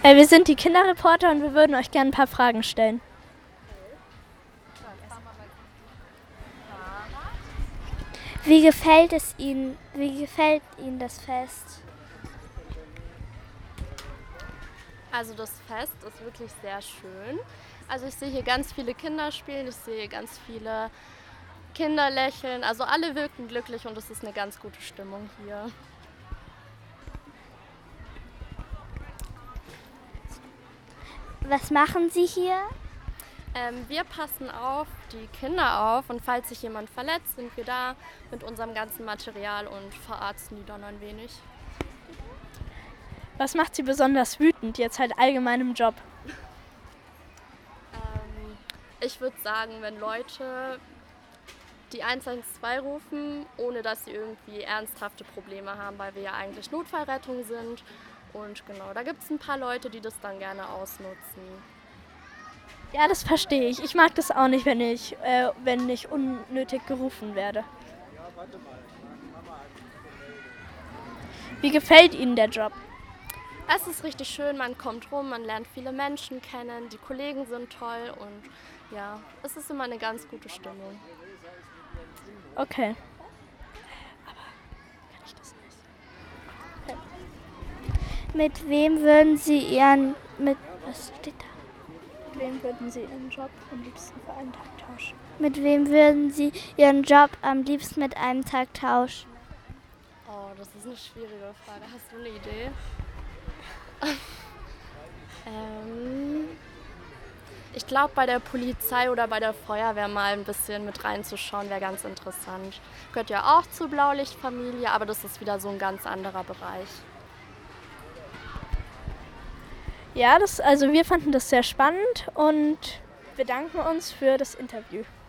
Wir sind die Kinderreporter und wir würden euch gerne ein paar Fragen stellen. Wie gefällt Ihnen das Fest? Also das Fest ist wirklich sehr schön. Also ich sehe hier ganz viele Kinder spielen, ich sehe ganz viele Kinder lächeln. Also alle wirken glücklich und es ist eine ganz gute Stimmung hier. Was machen Sie hier? Wir passen auf die Kinder auf und falls sich jemand verletzt, sind wir da mit unserem ganzen Material und verarzten die dann ein wenig. Was macht Sie besonders wütend, jetzt halt allgemein im Job? Ich würde sagen, wenn Leute die 112 rufen, ohne dass sie irgendwie ernsthafte Probleme haben, weil wir ja eigentlich Notfallrettung sind. Und genau, da gibt es ein paar Leute, die das dann gerne ausnutzen. Ja, das verstehe ich. Ich mag das auch nicht, wenn ich unnötig gerufen werde. Wie gefällt Ihnen der Job? Es ist richtig schön, man kommt rum, man lernt viele Menschen kennen, die Kollegen sind toll und ja, es ist immer eine ganz gute Stimmung. Okay. Aber kann ich das nicht? Mit wem würden Sie was steht da? Mit wem würden Sie Ihren Job am liebsten für einen Tag tauschen? Mit wem würden Sie Ihren Job am liebsten mit einem Tag tauschen? Oh, das ist eine schwierige Frage. Hast du eine Idee? Ich glaube, bei der Polizei oder bei der Feuerwehr mal ein bisschen mit reinzuschauen, wäre ganz interessant. Gehört ja auch zur Blaulichtfamilie, aber das ist wieder so ein ganz anderer Bereich. Ja, wir fanden das sehr spannend und bedanken uns für das Interview.